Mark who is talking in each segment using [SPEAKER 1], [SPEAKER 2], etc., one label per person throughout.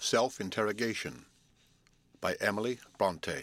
[SPEAKER 1] Self-Interrogation by Emily Bronte.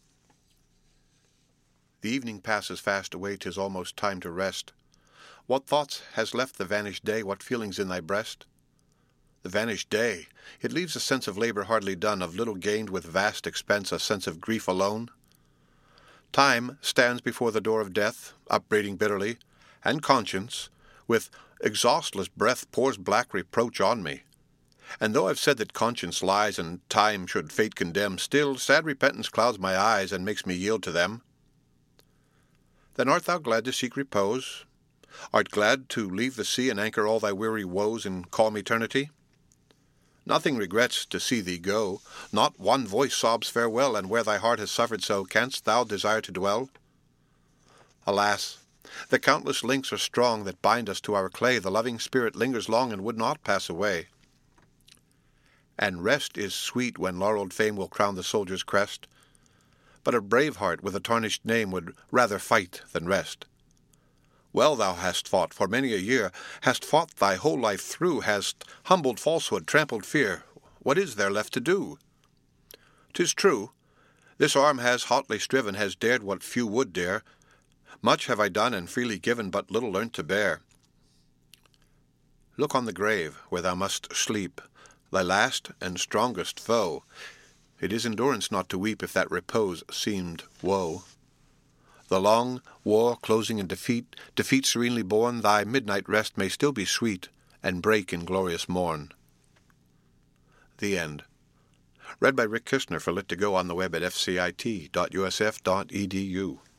[SPEAKER 1] The evening passes fast away, 'tis almost time to rest. What thoughts has left the vanished day, what feelings in thy breast? The vanished day, it leaves a sense of labour hardly done, of little gained with vast expense, a sense of grief alone. Time stands before the door of death, upbraiding bitterly, and conscience, with exhaustless breath, pours black reproach on me. And though I've said that conscience lies, and time should fate condemn, still sad repentance clouds my eyes, and makes me yield to them. Then art thou glad to seek repose? Art glad to leave the sea, and anchor all thy weary woes in calm eternity? Nothing regrets to see thee go, not one voice sobs farewell, and where thy heart has suffered so, canst thou desire to dwell? Alas! The countless links are strong that bind us to our clay, the loving spirit lingers long and would not pass away. And rest is sweet when laurelled fame will crown the soldier's crest, but a brave heart with a tarnished name would rather fight than rest. Well thou hast fought for many a year, hast fought thy whole life through, hast humbled falsehood, trampled fear. What is there left to do? 'Tis true, this arm has hotly striven, has dared what few would dare. Much have I done and freely given, but little learnt to bear. Look on the grave, where thou must sleep, thy last and strongest foe. It is endurance not to weep, if that repose seemed woe. The long war closing in defeat, defeat serenely borne, thy midnight rest may still be sweet, and break in glorious morn. The End. Read by Rick Kistner for Lit2Go on the web at fcit.usf.edu.